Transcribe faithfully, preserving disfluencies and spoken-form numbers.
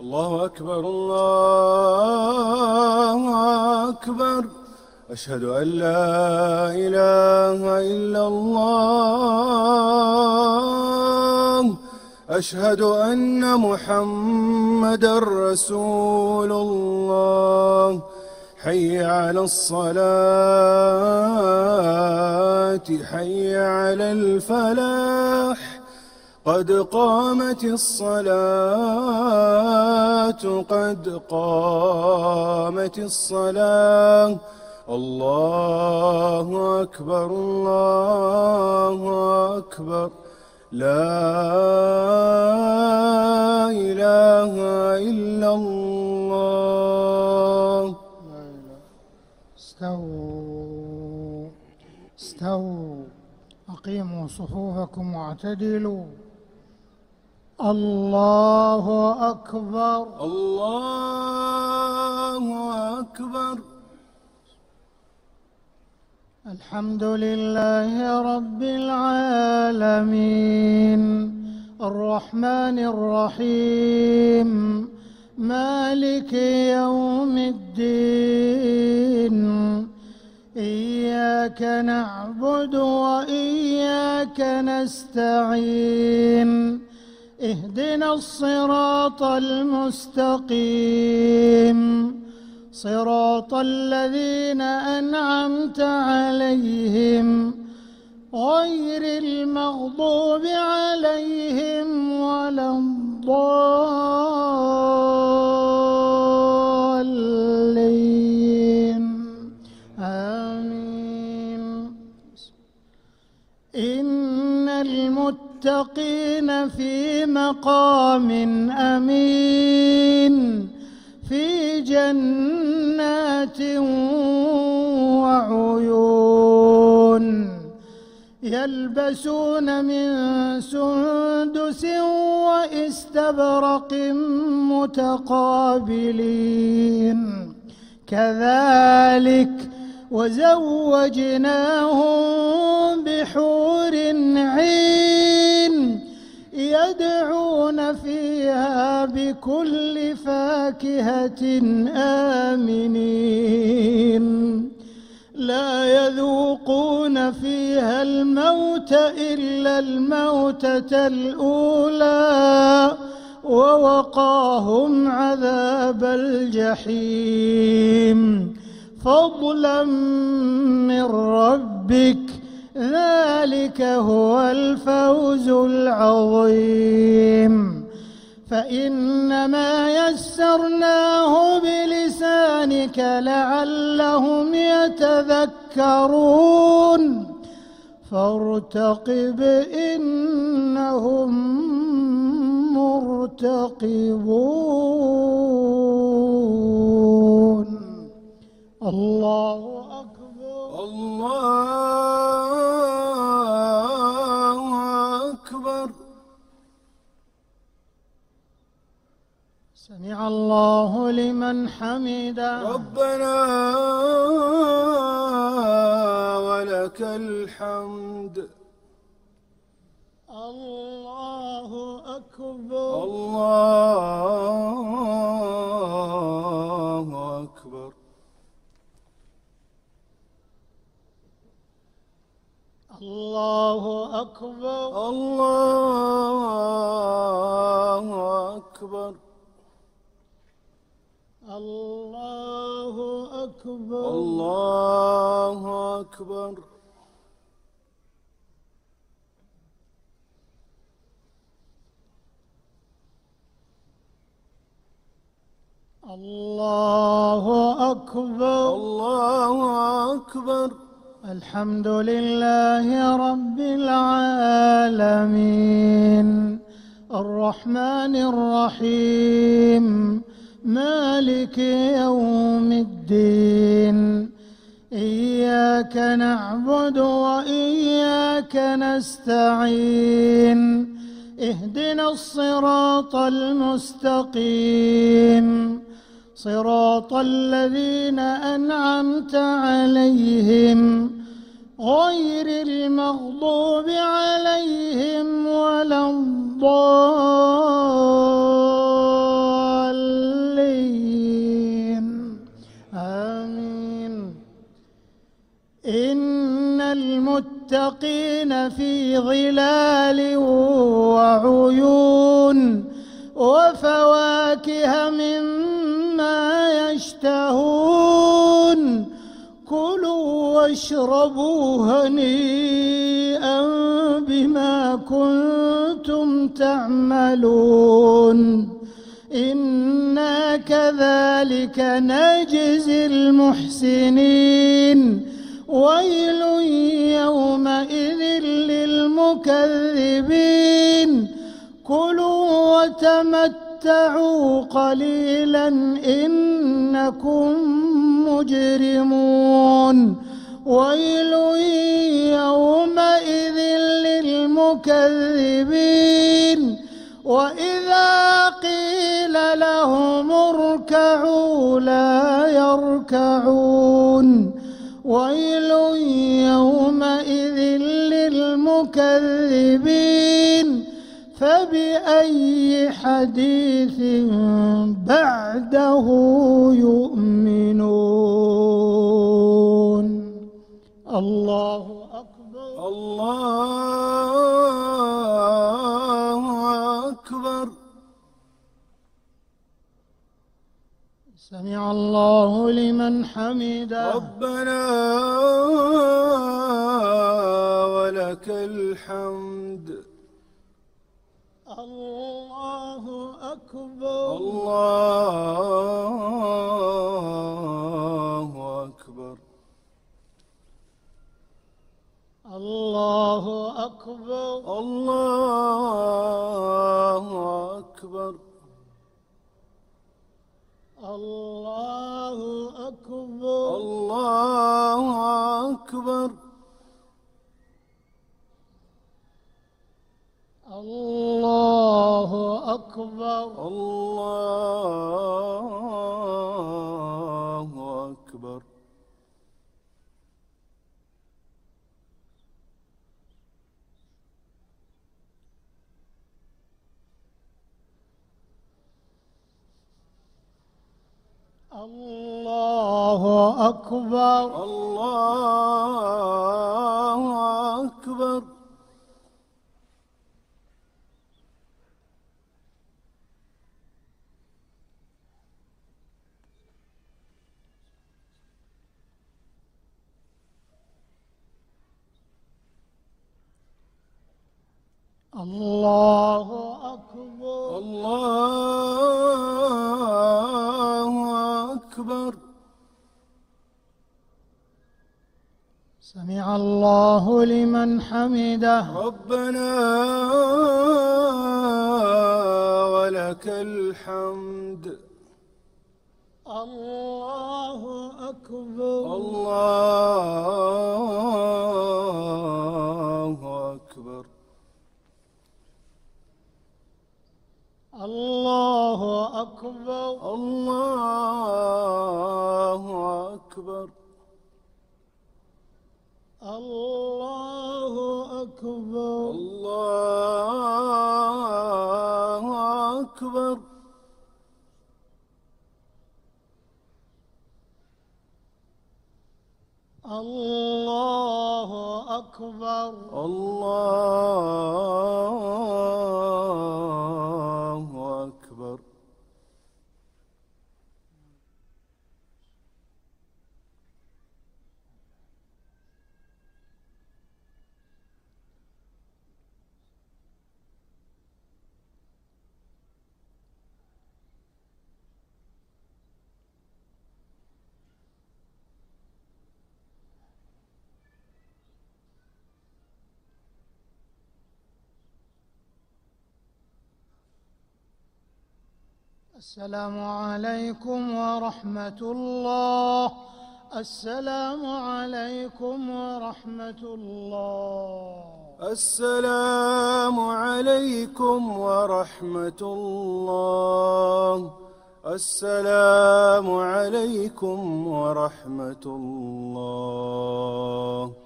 الله أكبر الله أكبر. أشهد أن لا إله إلا الله. أشهد أن محمدًا رسول الله. حي على الصلاة حي على الفلاح. قد قامت الصلاة قد قامت الصلاة. الله أكبر الله أكبر. لا إله إلا الله. استووا استووا أقيموا صفوفكم واعتدلوا. الله أكبر الله أكبر. الحمد لله رب العالمين الرحمن الرحيم مالك يوم الدين. إياك نعبد وإياك نستعين. اهدنا الصراط المستقيم صراط الذين أنعمت عليهم غير المغضوب عليهم ولا الضالين. آمين. إن المتقين في مقام أمين في جنات وعيون. يلبسون من سندس وإستبرق متقابلين. كذلك وزوجناهم بحور عين يدعون فيها بكل فاكهة آمنين. لا يذوقون فيها الموت إلا الموتة الأولى ووقاهم عذاب الجحيم فضلا من ربك ذلك هو الفوز العظيم. فإنما يسرناه بلسانك لعلهم يتذكرون. فارتقب إنهم مرتقبون. الله أكبر الله أكبر. سمع الله لمن حمده. ربنا ولك الحمد. الله أكبر الله أكبر. الله أكبر الله أكبر. الله أكبر الله أكبر. الله أكبر الله أكبر. الحمد لله رب العالمين الرحمن الرحيم مالك يوم الدين. إياك نعبد وإياك نستعين. اهدنا الصراط المستقيم صراط الذين أنعمت عليهم غير المغضوب عليهم ولا الضالين. للمتقين في ظلال وعيون وفواكه مما يشتهون كلوا واشربوا هنيئا بما كنتم تعملون إنا كذلك نجزي المحسنين ويل يومئذ للمكذبين كلوا وتمتعوا قليلا إنكم مجرمون ويل يومئذ للمكذبين وإذا قيل لهم اركعوا لا يركعون ويل يومئذ للمكذبين فبأي حديث بعده يؤمنون الله أكبر الله أكبر سمع الله لمن حمده ربنا ولك الحمد الله أكبر الله أكبر الله أكبر الله أكبر الله أكبر الله أكبر الله أكبر الله أكبر الله أكبر الله أكبر الله أكبر الله أكبر سمع الله لمن حمده ربنا ولك الحمد الله أكبر الله أكبر الله أكبر الله أكبر الله أكبر الله أكبر الله أكبر الله أكبر السلام عليكم ورحمة الله. السلام عليكم ورحمة الله. السلام عليكم ورحمة الله. السلام عليكم ورحمة الله.